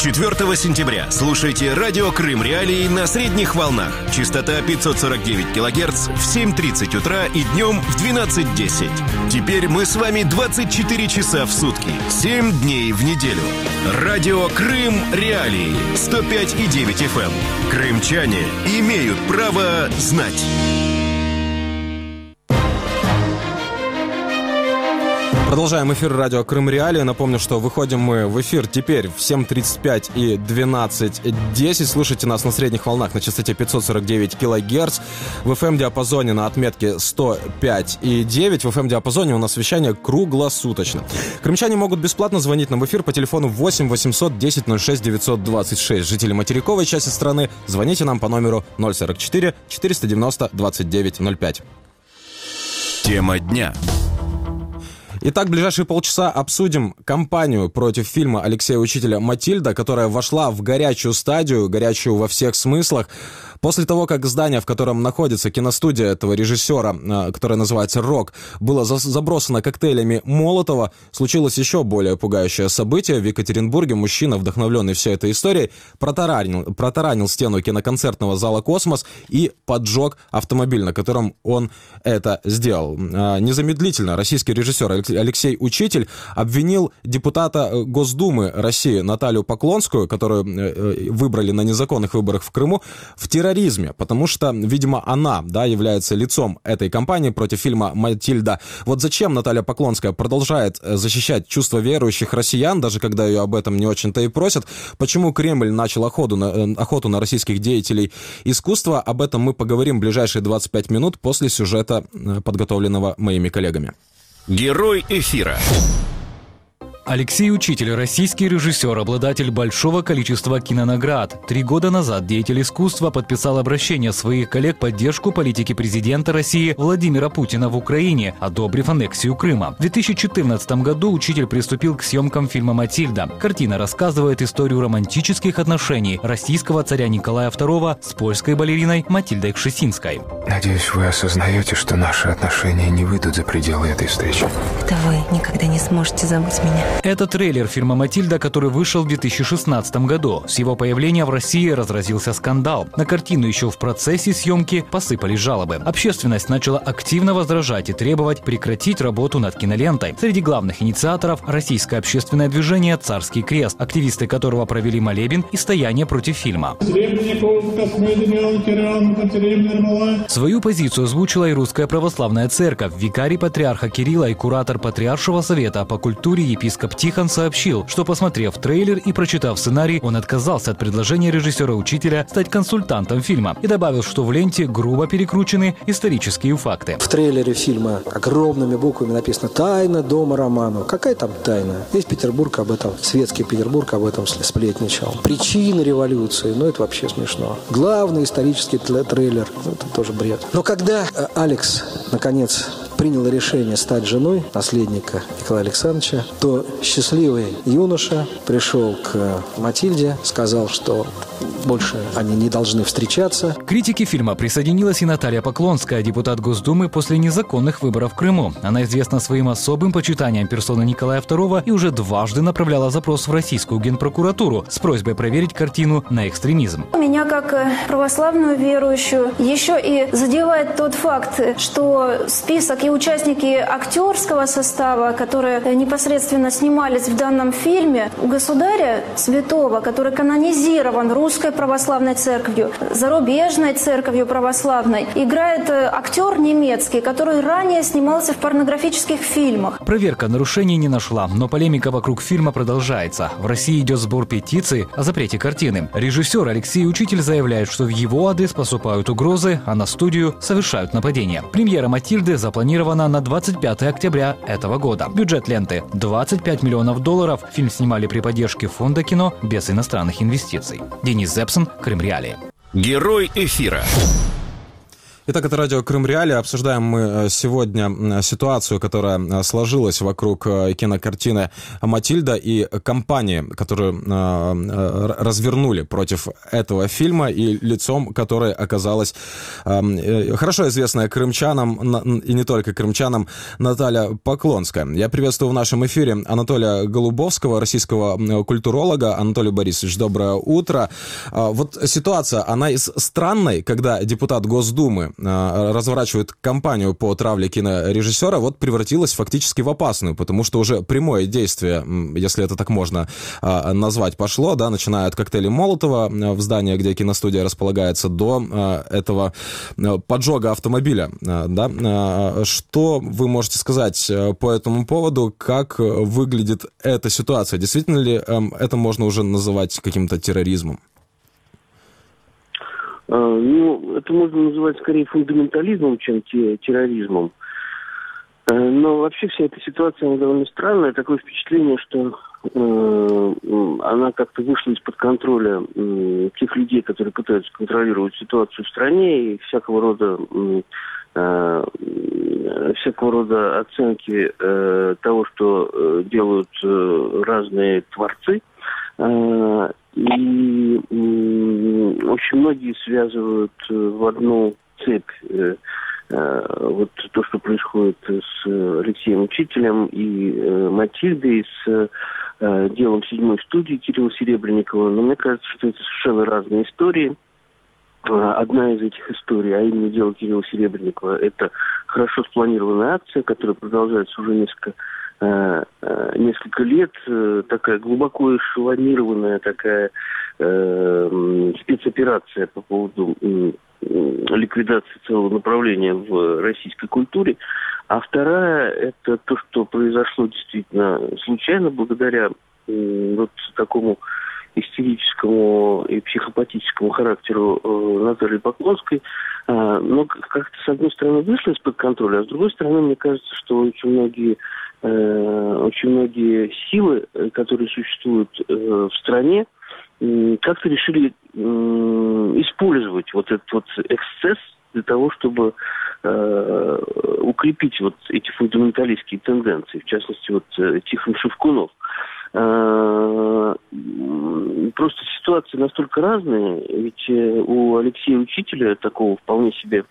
4 сентября слушайте радио Крым Реалии на средних волнах. Частота 549 кГц в 7:30 утра и днем в 12:10. Теперь мы с вами 24 часа в сутки, 7 дней в неделю. Радио Крым Реалии 105,9 FM. Крымчане имеют право знать. Продолжаем эфир радио Крым Реалии. Напомню, что выходим мы в эфир теперь в 7:35 и 12:10. Слушайте нас на средних волнах на частоте 549 кГц. В FM-диапазоне на отметке 105,9. В FM-диапазоне у нас вещание круглосуточно. Крымчане могут бесплатно звонить нам в эфир по телефону 8 800 10 06 926. Жители материковой части страны, звоните нам по номеру 044 490 2905. Тема дня. Итак, в ближайшие полчаса обсудим кампанию против фильма Алексея Учителя «Матильда», которая вошла в горячую стадию, горячую во всех смыслах. После того, как здание, в котором находится киностудия этого режиссера, которое называется «Рок», было забросано коктейлями Молотова, случилось еще более пугающее событие. В Екатеринбурге мужчина, вдохновленный всей этой историей, протаранил стену киноконцертного зала «Космос» и поджег автомобиль, на котором он это сделал. Незамедлительно российский режиссер Алексей Учитель обвинил депутата Госдумы России Наталью Поклонскую, которую выбрали на незаконных выборах в Крыму, в терроризме, потому что, видимо, она, является лицом этой кампании против фильма «Матильда». Вот зачем Наталья Поклонская продолжает защищать чувства верующих россиян, даже когда ее об этом не очень-то и просят? Почему Кремль начал охоту на российских деятелей искусства? Об этом мы поговорим в ближайшие 25 минут после сюжета, подготовленного моими коллегами. Герой эфира. Алексей Учитель – российский режиссер, обладатель большого количества кинонаград. 3 года назад деятель искусства подписал обращение своих коллег в поддержку политики президента России Владимира Путина в Украине, одобрив аннексию Крыма. В 2014 году Учитель приступил к съемкам фильма «Матильда». Картина рассказывает историю романтических отношений российского царя Николая II с польской балериной Матильдой Кшесинской. Надеюсь, вы осознаете, что наши отношения не выйдут за пределы этой встречи. Это вы никогда не сможете забыть меня. Это трейлер фильма «Матильда», который вышел в 2016 году. С его появления в России разразился скандал. На картину еще в процессе съемки посыпались жалобы. Общественность начала активно возражать и требовать прекратить работу над кинолентой. Среди главных инициаторов – российское общественное движение «Царский крест», активисты которого провели молебен и стояние против фильма. Свою позицию озвучила и Русская Православная Церковь. Викарий патриарха Кирилла и куратор Патриаршего совета по культуре епископ Тихон сообщил, что, посмотрев трейлер и прочитав сценарий, он отказался от предложения режиссера Учителя стать консультантом фильма и добавил, что в ленте грубо перекручены исторические факты. В трейлере фильма огромными буквами написано «Тайна дома Романовых». Какая там тайна? Весь Петербург об этом, светский Петербург об этом сплетничал. Причины революции, это вообще смешно. Главный исторический трейлер, это тоже бред. Но когда Алекс, наконец, принял решение стать женой наследника Николая Александровича, то счастливый юноша пришел к Матильде, сказал, что больше они не должны встречаться. К критике фильма присоединилась и Наталья Поклонская, депутат Госдумы после незаконных выборов в Крыму. Она известна своим особым почитанием персоны Николая II и уже дважды направляла запрос в российскую генпрокуратуру с просьбой проверить картину на экстремизм. Меня, как православную верующую, еще и задевает тот факт, что список и участники актерского состава, которые непосредственно снимались в данном фильме, у государя святого, который канонизирован Русской Православной Церковью, зарубежной Церковью Православной, играет актер немецкий, который ранее снимался в порнографических фильмах. Проверка нарушений не нашла, но полемика вокруг фильма продолжается. В России идет сбор петиции о запрете картины. Режиссер Алексей Учитель заявляет, что в его адрес поступают угрозы, а на студию совершают нападения. Премьера «Матильды» запланирована на 25 октября этого года. Бюджет ленты – $25 миллионов. Фильм снимали при поддержке фонда кино без иностранных инвестиций. Денис Зепсон, Крым Реалии. Герой эфира. Итак, это радио Крым Реалии. Обсуждаем мы сегодня ситуацию, которая сложилась вокруг кинокартины «Матильда» и кампании, которую развернули против этого фильма, и лицом которой оказалась хорошо известная крымчанам, и не только крымчанам, Наталья Поклонская. Я приветствую в нашем эфире Анатолия Голубовского, российского культуролога. Анатолий Борисович, доброе утро. Вот ситуация, она из странной, когда депутат Госдумы разворачивает кампанию по травле кинорежиссера, вот превратилась фактически в опасную, потому что уже прямое действие, если это так можно назвать, пошло, да, начиная от коктейлей Молотова в здании, где киностудия располагается, до этого поджога автомобиля, да. Что вы можете сказать по этому поводу, как выглядит эта ситуация? Действительно ли это можно уже называть каким-то терроризмом? Ну, это можно называть скорее фундаментализмом, чем терроризмом. Но вообще вся эта ситуация, она довольно странная. Такое впечатление, что она как-то вышла из-под контроля тех людей, которые пытаются контролировать ситуацию в стране, и всякого рода оценки того, что делают разные творцы. И очень многие связывают в одну цепь вот то, что происходит с Алексеем Учителем и Матильдой, с делом седьмой студии Кирилла Серебренникова. Но мне кажется, что это совершенно разные истории. Одна из этих историй, а именно дело Кирилла Серебренникова, это хорошо спланированная акция, которая продолжается уже несколько лет, такая глубоко эшелонированная такая спецоперация по поводу ликвидации целого направления в российской культуре. А вторая, это то, что произошло действительно случайно, благодаря вот такому истерическому и психопатическому характеру Натальи Поклонской, но как-то с одной стороны вышло из-под контроля, а с другой стороны, мне кажется, что очень многие силы, которые существуют в стране, как-то решили использовать вот этот вот эксцесс для того, чтобы укрепить вот эти фундаменталистские тенденции, в частности, вот Тихон Шевкунов. Просто ситуации настолько разные, ведь у Алексея Учителя, такого вполне себе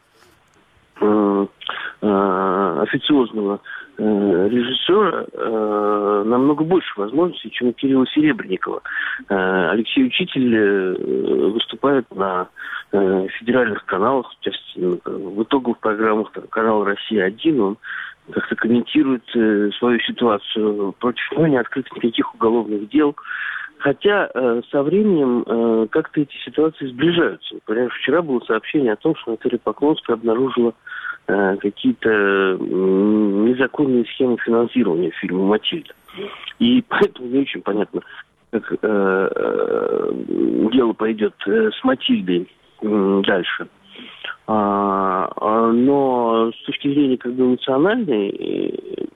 официозного режиссера, намного больше возможностей, чем у Кирилла Серебренникова. Алексей Учитель выступает на федеральных каналах, в частности, в итоговых программах канала «Россия-1», он как-то комментирует свою ситуацию. Против него не открыто никаких уголовных дел. Хотя со временем как-то эти ситуации сближаются. Например, вчера было сообщение о том, что Наталья Поклонская обнаружила какие-то незаконные схемы финансирования фильма «Матильда». И поэтому не очень понятно, как дело пойдет с «Матильдой» дальше. Но с точки зрения как бы эмоциональной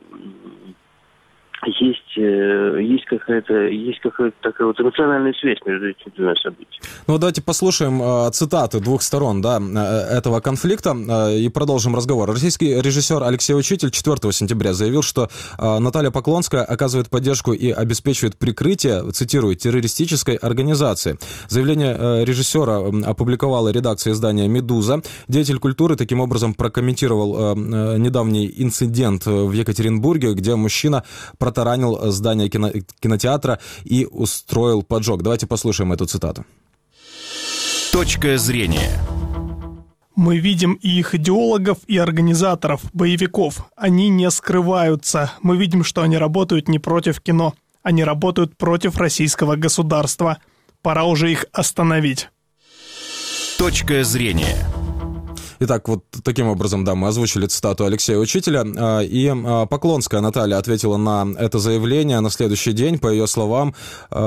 есть какая-то такая вот эмоциональная связь между этими двумя событиями. Ну, давайте послушаем цитаты двух сторон, да, этого конфликта и продолжим разговор. Российский режиссер Алексей Учитель 4 сентября заявил, что Наталья Поклонская оказывает поддержку и обеспечивает прикрытие, цитирую, террористической организации. Заявление режиссера опубликовала редакция издания «Медуза». Деятель культуры таким образом прокомментировал недавний инцидент в Екатеринбурге, где мужчина протаранил здание кинотеатра и устроил поджог. Давайте послушаем эту цитату. Точка зрения. Мы видим и их идеологов, и организаторов, боевиков. Они не скрываются. Мы видим, что они работают не против кино. Они работают против российского государства. Пора уже их остановить. Точка зрения. Итак, вот таким образом, да, мы озвучили цитату Алексея Учителя, и Поклонская Наталья ответила на это заявление на следующий день. По ее словам,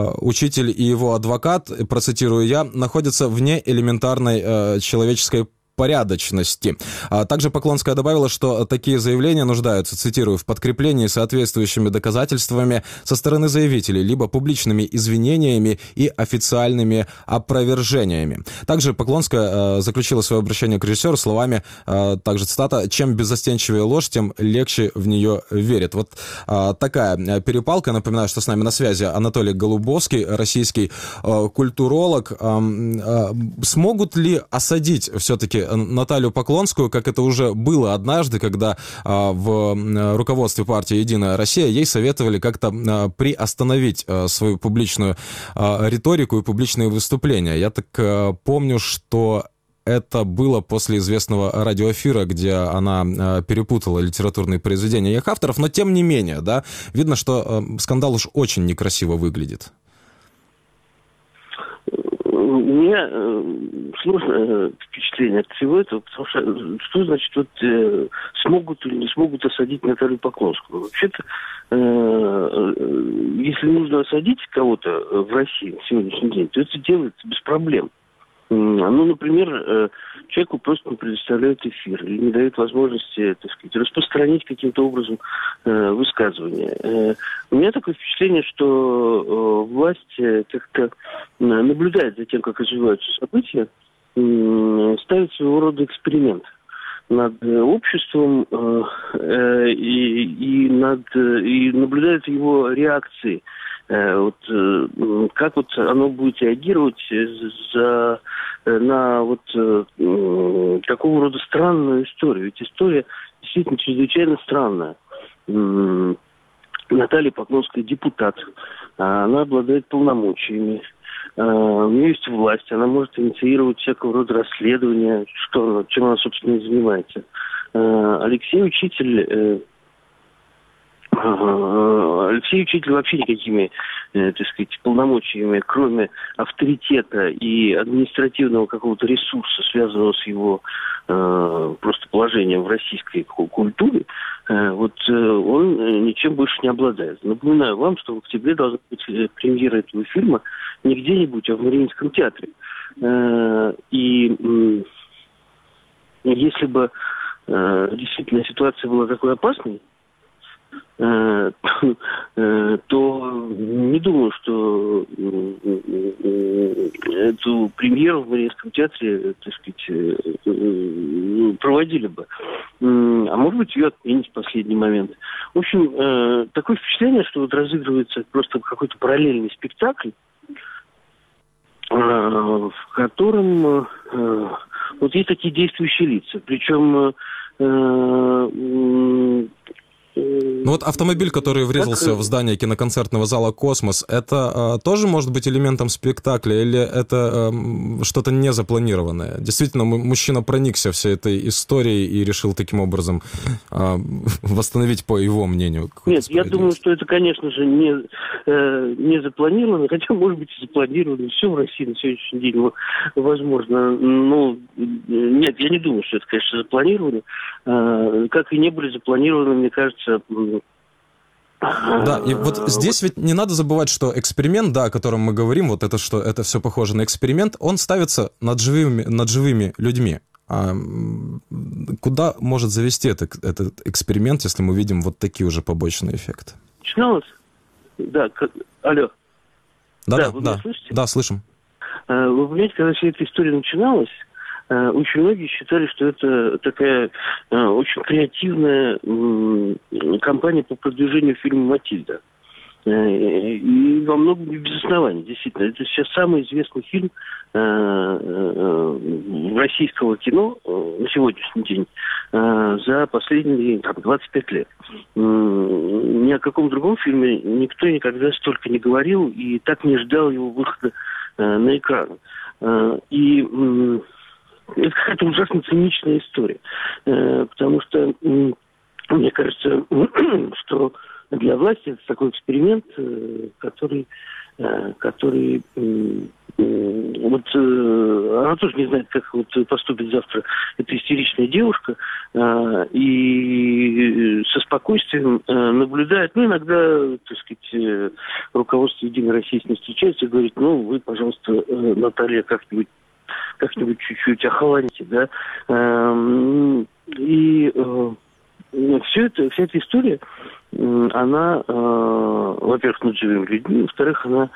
Учитель и его адвокат, процитирую я, находятся вне элементарной человеческой порядочности. Также Поклонская добавила, что такие заявления нуждаются, цитирую, в подкреплении соответствующими доказательствами со стороны заявителей, либо публичными извинениями и официальными опровержениями. Также Поклонская заключила свое обращение к режиссеру словами, также цитата, «Чем беззастенчивее ложь, тем легче в нее верит». Вот такая перепалка. Напоминаю, что с нами на связи Анатолий Голубовский, российский культуролог. Смогут ли осадить все-таки Наталью Поклонскую, как это уже было однажды, когда в руководстве партии «Единая Россия» ей советовали как-то приостановить свою публичную риторику и публичные выступления? Я так помню, что это было после известного радиоэфира, где она перепутала литературные произведения их авторов, но тем не менее, да, видно, что скандал уж очень некрасиво выглядит. У меня сложное впечатление от всего этого, потому что значит, вот, смогут или не смогут осадить Наталью Поклонскую? Вообще-то, если нужно осадить кого-то в России на сегодняшний день, то это делается без проблем. Ну, например, человеку просто не предоставляют эфир или не дают возможности, так сказать, распространить каким-то образом высказывания. У меня такое впечатление, что власть как-то наблюдает за тем, как развиваются события, ставит своего рода эксперимент над обществом и наблюдает его реакции. Вот, как вот оно будет реагировать на вот такого рода странную историю. Ведь история действительно чрезвычайно странная. Наталья Поклонская депутат, она обладает полномочиями, у нее есть власть, она может инициировать всякого рода расследования, чем она, собственно, и занимается. Алексей Учитель вообще никакими, так сказать, полномочиями, кроме авторитета и административного какого-то ресурса, связанного с его просто положением в российской культуре, вот он ничем больше не обладает. Напоминаю вам, что в октябре должна быть премьера этого фильма не где-нибудь, а в Мариинском театре. И если бы действительно ситуация была такой опасной, то не думаю, что эту премьеру в Мариинском театре, так сказать, проводили бы. А может быть, ее отменить в последний момент. В общем, такое впечатление, что вот разыгрывается просто какой-то параллельный спектакль, в котором вот есть такие действующие лица. Причем ну вот автомобиль, который врезался в здание киноконцертного зала «Космос», это тоже может быть элементом спектакля или это что-то незапланированное? Действительно, мужчина проникся всей этой историей и решил таким образом восстановить, по его мнению, Нет, я думаю, что это, конечно же, не запланировано, хотя, может быть, и запланировано. Все в России на сегодняшний день возможно. Но нет, я не думаю, что это, конечно, запланировано. Как и не были запланированы, мне кажется. Да, и вот здесь ведь не надо забывать, что эксперимент, да, о котором мы говорим, вот это, что это все похоже на эксперимент, он ставится над живыми людьми. А куда может завести этот эксперимент, если мы видим вот такие уже побочные эффекты? Начиналось? Да, алло. Да, вы меня слышите? Да, слышим. Вы понимаете, когда вся эта история начиналась, очень многие считали, что это такая очень креативная кампания по продвижению фильма «Матильда». И во многом без оснований, действительно. Это сейчас самый известный фильм российского кино на сегодняшний день за последние 25 лет. Ни о каком другом фильме никто никогда столько не говорил и так не ждал его выхода на экран. И это какая-то ужасно циничная история. Потому что мне кажется, что для власти это такой эксперимент, который вот она тоже не знает, как вот поступит завтра эта истеричная девушка, и со спокойствием наблюдает, ну, иногда, так сказать, руководство «Единой России» с ней встречается и говорит, ну, вы, пожалуйста, Наталья, как-нибудь как-нибудь чуть-чуть охолоните, да. И вся эта история, она, во-первых, над живыми людьми, во-вторых, она,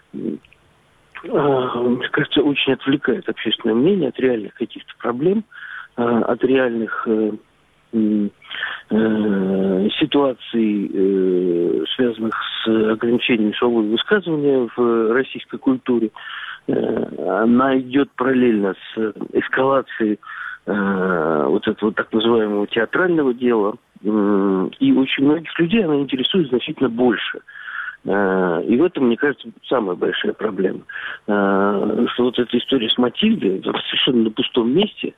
мне кажется, очень отвлекает общественное мнение от реальных каких-то проблем, от реальных ситуаций, связанных с ограничением свободы высказывания в российской культуре. Она идет параллельно с эскалацией вот этого так называемого театрального дела. И очень многих людей она интересует значительно больше. И в этом, мне кажется, самая большая проблема. Что вот эта история с Матильдой совершенно на пустом месте,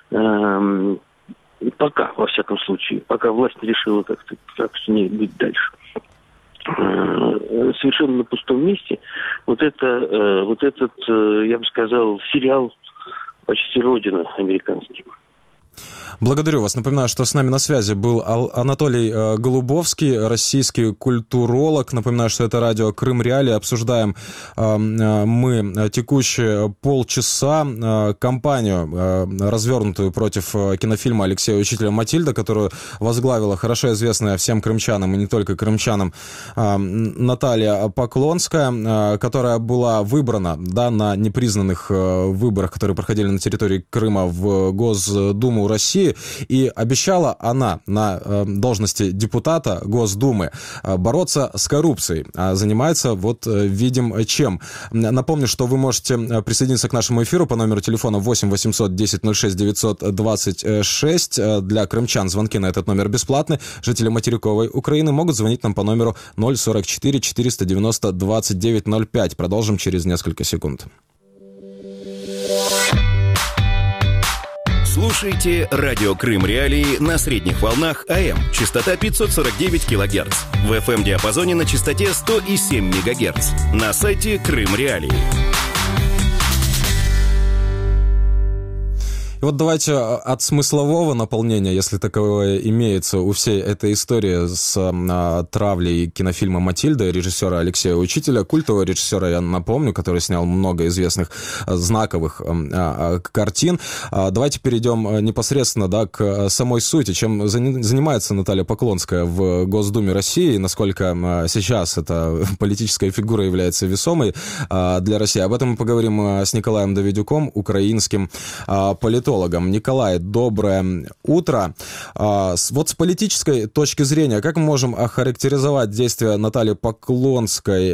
пока, во всяком случае, пока власть не решила, как с ней быть дальше, совершенно на пустом месте, вот этот, я бы сказал, сериал почти родина американский. Благодарю вас. Напоминаю, что с нами на связи был Анатолий Голубовский, российский культуролог. Напоминаю, что это радио Крым Реалии. Обсуждаем мы текущие полчаса кампанию, развернутую против кинофильма Алексея Учителя «Матильда», которую возглавила хорошо известная всем крымчанам и не только крымчанам Наталья Поклонская, которая была выбрана, да, на непризнанных выборах, которые проходили на территории Крыма в Госдуму России. И обещала она на должности депутата Госдумы бороться с коррупцией. А занимается, вот видим, чем. Напомню, что вы можете присоединиться к нашему эфиру по номеру телефона 8 800 10 06 926. Для крымчан звонки на этот номер бесплатны. Жители материковой Украины могут звонить нам по номеру 044 490 2905. Продолжим через несколько секунд. Слушайте радио Крым Реалии на средних волнах АМ. Частота 549 кГц. В FM-диапазоне на частоте 100,7 МГц. На сайте Крым Реалии. И вот давайте от смыслового наполнения, если таковое имеется у всей этой истории с травлей кинофильма «Матильда» режиссера Алексея Учителя, культового режиссера, я напомню, который снял много известных знаковых картин. Давайте перейдем непосредственно, да, к самой сути. Чем занимается Наталья Поклонская в Госдуме России, насколько сейчас эта политическая фигура является весомой для России. Об этом мы поговорим с Николаем Давидюком, украинским политологом. Николай, доброе утро. Вот с политической точки зрения, как мы можем охарактеризовать действия Натальи Поклонской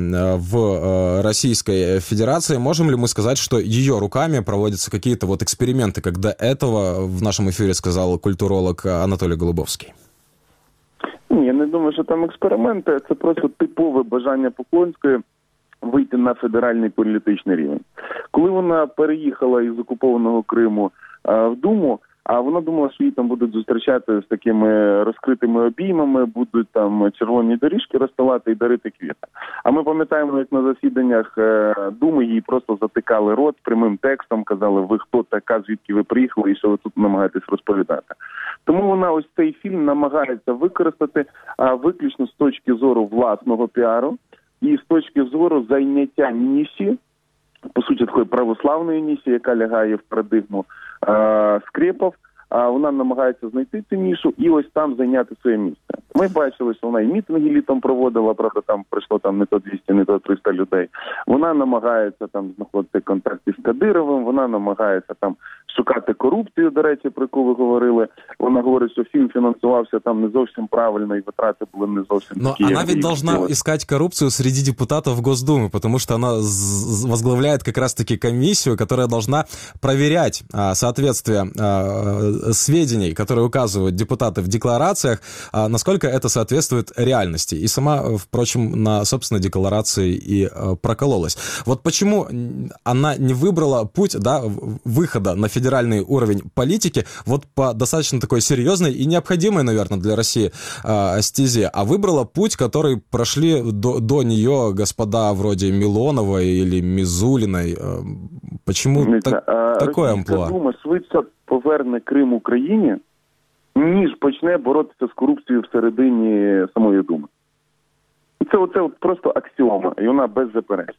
в Российской Федерации? Можем ли мы сказать, что ее руками проводятся какие-то вот эксперименты, как до этого в нашем эфире сказал культуролог Анатолий Голубовский? Ні, я не думаю, що там експерименти. Це просто типове бажання Поклонської вийти на федеральний політичний рівень. Коли вона переїхала із окупованого Криму в Думу, а вона думала, що її там будуть зустрічати з такими розкритими обіймами, будуть там червоні доріжки розстилати і дарити квіти. А ми пам'ятаємо, як на засіданнях Думи їй просто затикали рот прямим текстом, казали, ви хто така, звідки ви приїхали і що ви тут намагаєтесь розповідати. Тому вона ось цей фільм намагається використати виключно з точки зору власного піару і з точки зору зайняття ніші, по суті, такої православної ніші, яка лягає в парадигму скрепов, вона намагається знайти цю нішу і ось там зайняти своє місце. Ми бачили, що вона і мітинги літом проводила, правда, там прийшло там не то 200, не то 300 людей. Вона намагається там знаходити контакти з Кадировим, вона намагається там шукати корупцію, до речі, про яку ви говорили. Вона говорить, що фільм фінансувався там не зовсім правильно, і витрати були не зовсім такі. Но она ведь должна искать коррупцию среди депутатов Госдумы, потому что она возглавляет как раз-таки комиссию, которая должна проверять соответствие сведений, которые указывают депутаты в декларациях, насколько это соответствует реальности. И сама, впрочем, на собственной декларации и прокололась. Вот почему она не выбрала путь, да, выхода на федеральный уровень политики вот по достаточно такой серьезной и необходимой, наверное, для России стезе, а выбрала путь, который прошли до нее господа вроде Милонова или Мизулиной. Почему такое амплуа? Дума швидше поверне Крим Україні, ніж почне боротися з корупцією всередині самої Думи. Це просто аксіома, і вона беззаперечна.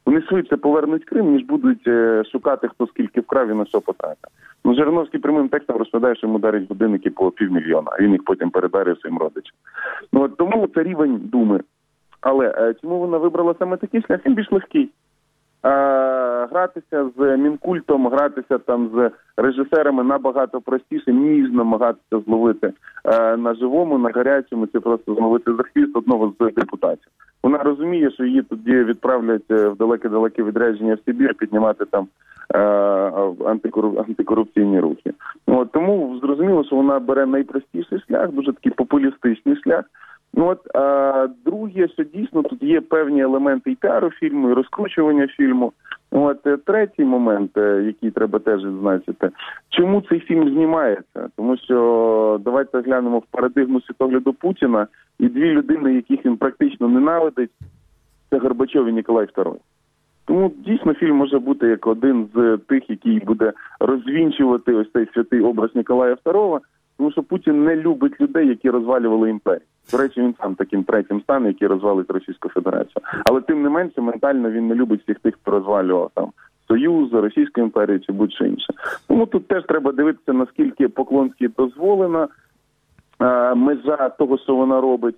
Вони швидше повернуть Крим, ніж будуть шукати, хто скільки вкрав і на що потратив. Ну, Жириновський прямим текстом розповідає, що йому дарять годинники по 500 000, а він їх потім передарив своїм родичам. Ну, от тому це рівень думи. Але чому вона вибрала саме такий шлях? Він більш легкий. Гратися з Мінкультом, гратися там з режисерами набагато простіше, ніж намагатися зловити на живому, на гарячому, чи просто зловити за хвіст одного з депутатів. Вона розуміє, що її тоді відправлять в далеке-далеке відрядження в Сибір, піднімати там антикорупційні рухи. От, тому зрозуміло, що вона бере найпростіший шлях, дуже такий популістичний шлях. Друге, що дійсно тут є певні елементи і піару фільму, і розкручування фільму. Третій момент, який треба теж відзначити. Чому цей фільм знімається? Тому що давайте глянемо в парадигму світогляду Путіна, і дві людини, яких він практично ненавидить, це Горбачов і Ніколай II. Тому дійсно фільм може бути як один з тих, який буде розвінчувати ось цей святий образ Ніколая II, тому що Путін не любить людей, які розвалювали імперію. До речі, він сам таким третім стане, який розвалить Російську Федерацію. Але тим не менше, ментально він не любить всіх тих, хто розвалював там Союз, Російську імперію чи будь-що інше. Тому тут теж треба дивитися, наскільки Поклонській дозволена межа того, що вона робить.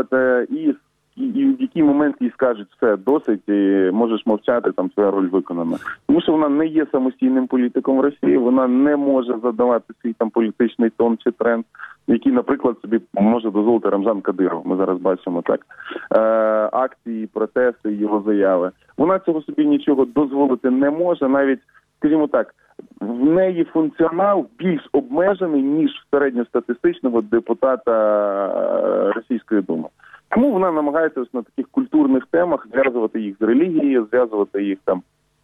І в який момент їй скажуть, все, досить, і можеш мовчати, там твоя роль виконана. Тому що вона не є самостійним політиком в Росії, вона не може задавати свій там політичний тон чи тренд, який, наприклад, собі може дозволити Рамзан Кадиров. Ми зараз бачимо так акції, протести, його заяви. Вона цього собі нічого дозволити не може, навіть, скажімо так, в неї функціонал більш обмежений, ніж в середньостатистичного депутата Російської Думи. Тому вона намагається на таких культурних темах зв'язувати їх з релігією, зв'язувати їх там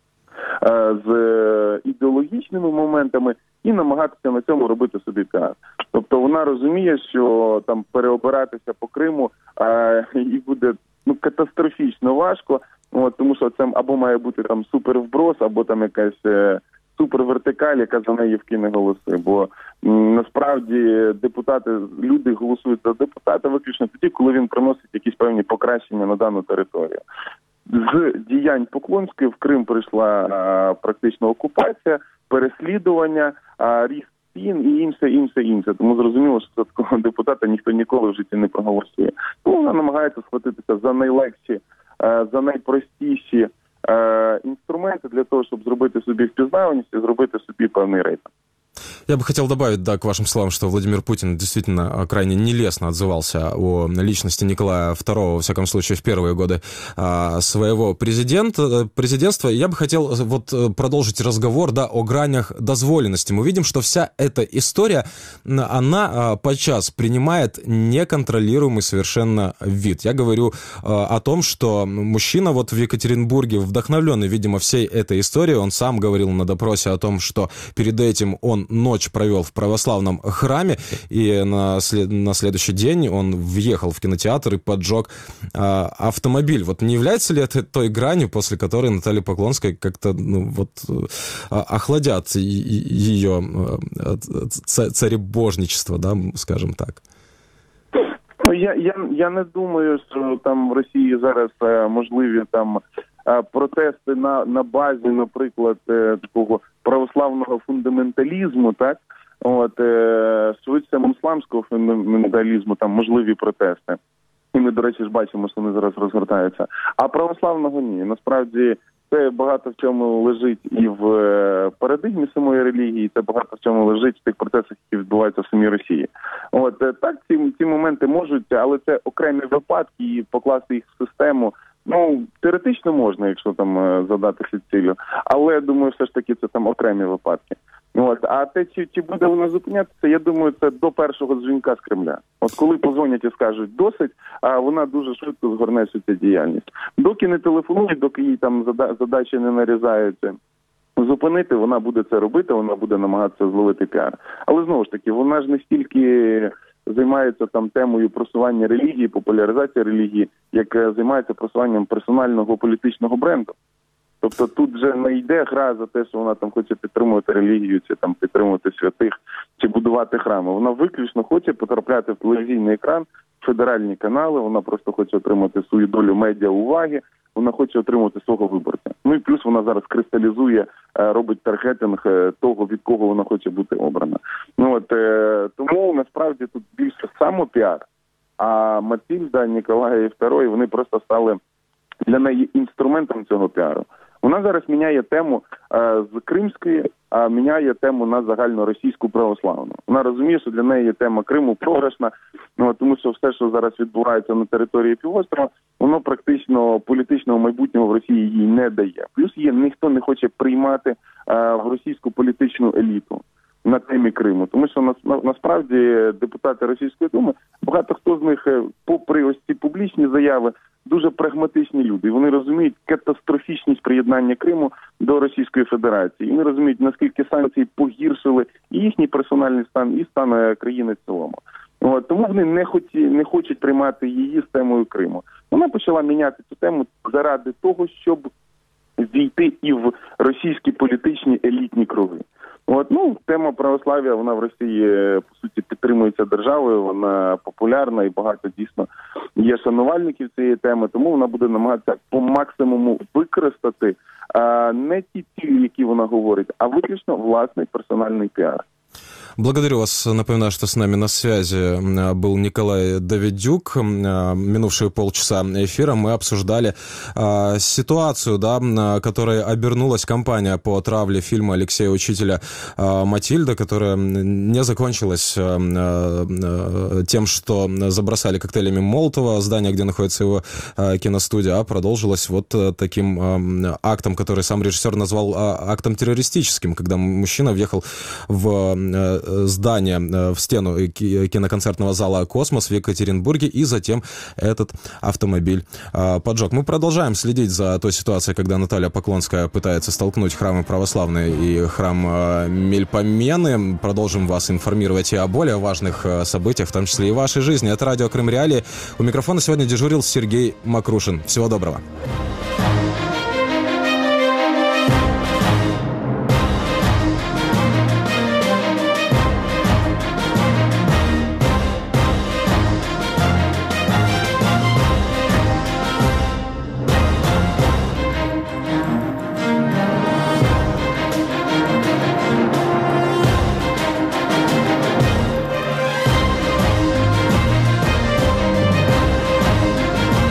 з ідеологічними моментами і намагатися на цьому робити собі піар. Тобто вона розуміє, що там переобиратися по Криму і буде катастрофічно важко, тому що це або має бути там супервброс, або там якась супервертикаль, яка за неї вкине голоси. Бо насправді люди голосують за депутата виключно тоді, коли він приносить якісь певні покращення на дану територію. З діянь Поклонської в Крим прийшла практично окупація, переслідування, ріст цін і інше. Тому зрозуміло, що за такого депутата ніхто ніколи в житті не проголосує. Тому вона намагається схватитися за найлегші, за найпростіші инструменты для того, чтобы зробити собі впізнаваність и зробити собі певний рейтинг. Я бы хотел добавить, да, к вашим словам, что Владимир Путин действительно крайне нелестно отзывался о личности Николая II, во всяком случае, в первые годы своего президентства. Я бы хотел вот продолжить разговор, да, о гранях дозволенности. Мы видим, что вся эта история, она подчас принимает неконтролируемый совершенно вид. Я говорю о том, что мужчина вот в Екатеринбурге, вдохновленный, видимо, всей этой историей, он сам говорил на допросе о том, что перед этим он ночь провел в православном храме, и на следующий день он въехал в кинотеатр и поджег автомобиль. Вот не является ли это той гранью, после которой Наталья Поклонская как-то охладят ее царебожничество, да, скажем так? Я не думаю, що там в Росії зараз можливі там протести на базі, наприклад, такого православного фундаменталізму, так? Швидше ісламського фундаменталізму, там можливі протести. І ми, до речі, ж бачимо, що вони зараз розгортаються. А православного ні. Насправді, це багато в чому лежить і в парадигмі самої релігії, це багато в чому лежить в тих процесах, які відбуваються в самій Росії. Так, ці моменти можуть, але це окремі випадки, і покласти їх в систему, теоретично можна, якщо там задатися цілю, але, я думаю, все ж таки це там окремі випадки. А те, чи буде вона зупинятися, я думаю, це до першого дзвінка з Кремля. Коли позвонять і скажуть «досить», вона дуже швидко згорне всю цю діяльність. Доки не телефонують, доки їй там задачі не нарізаються, зупинити, вона буде це робити, вона буде намагатися зловити піар. Але, знову ж таки, вона ж не стільки займається там темою просування релігії, популяризації релігії, як займається просуванням персонального політичного бренду. Тобто тут вже не йде гра за те, що вона там хоче підтримувати релігію, чи там підтримувати святих, чи будувати храми. Вона виключно хоче потрапляти в телевізійний екран, в федеральні канали, вона просто хоче отримати свою долю медіа уваги, вона хоче отримувати свого виборця. Ну і плюс вона зараз кристалізує, робить таргетинг того, від кого вона хоче бути обрана. Тому насправді тут більше самопіар, а Матильда, Ніколай II, вони просто стали для неї інструментом цього піару. Вона зараз міняє тему з кримської, а міняє тему на загальноросійську православну. Вона розуміє, що для неї тема Криму програшна, тому що все, що зараз відбувається на території півострова, воно практично політичного майбутнього в Росії їй не дає. Плюс ніхто не хоче приймати в російську політичну еліту на темі Криму. Тому що насправді депутати Російської Думи, багато хто з них, попри ось ці публічні заяви, дуже прагматичні люди. І вони розуміють катастрофічність приєднання Криму до Російської Федерації. І вони розуміють, наскільки санкції погіршили і їхній персональний стан, і стан країни в цілому. Тому вони не хочуть приймати її з темою Криму. Вона почала міняти цю тему заради того, щоб війти і в російські політичні елітні круги. Тема православ'я, вона в Росії, по суті, підтримується державою, вона популярна і багато дійсно є шанувальників цієї теми, тому вона буде намагатися по максимуму використати не ті цілі, які вона говорить, а виключно власний персональний піар. Благодарю вас. Напоминаю, что с нами на связи был Николай Давидюк. Минувшие полчаса эфира мы обсуждали ситуацию, которой обернулась кампания по травле фильма Алексея Учителя «Матильда», которая не закончилась тем, что забросали коктейлями Молотова здание, где находится его киностудия, а продолжилась вот таким актом, который сам режиссер назвал актом террористическим, когда мужчина въехал в здание, в стену киноконцертного зала «Космос» в Екатеринбурге, и затем этот автомобиль поджег. Мы продолжаем следить за той ситуацией, когда Наталья Поклонская пытается столкнуть храмы православные и храм Мельпомены. Продолжим вас информировать и о более важных событиях, в том числе и в вашей жизни. Это радио Крым Реалии. У микрофона сегодня дежурил Сергей Макрушин. Всего доброго.